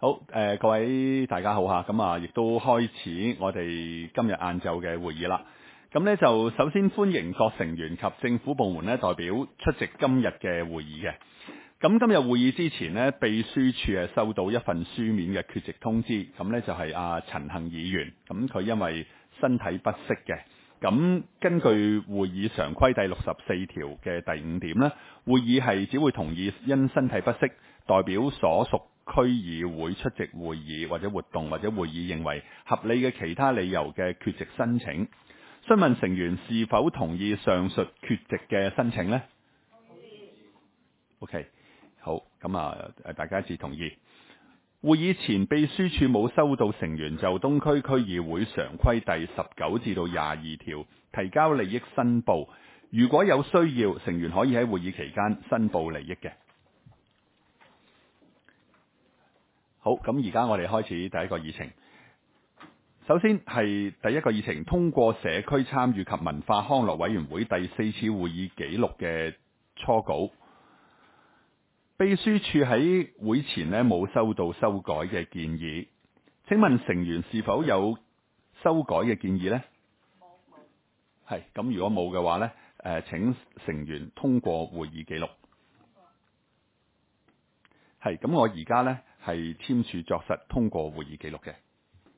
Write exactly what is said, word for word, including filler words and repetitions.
好，誒、呃、各位大家好嚇，咁啊亦都開始我哋今日晏晝嘅會議啦。咁呢就首先歡迎各成員及政府部門呢代表出席今日嘅會議嘅。咁今日會議之前呢，秘書處係收到一份書面嘅缺席通知，咁呢就係阿陳幸議員，咁佢因為身體不適嘅。咁根據會議常規第六十四條嘅第五點呢，會議係只會同意因身體不適代表所屬區議會出席會議或者活動或者會議認為合理嘅其他理由嘅缺席申請。詢問成員是否同意上述缺席嘅申請呢？ OK， 好，咁啊，大家一致同意。會議前秘書處冇收到成員就東區區議會常規第十九至到廿二條提交利益申報，如果有需要，成員可以喺會議期間申報利益嘅。好，咁而家我哋開始第一個議程。首先係第一個議程，通過社區參與及文化康樂委員會第四次會議記錄嘅初稿。秘書處喺會前呢冇收到修改嘅建議，請問成員是否有修改嘅建議呢？係，咁如果冇嘅話呢，誒請成員通過會議記錄。係，咁我而家呢係簽署作實通過會議記錄嘅。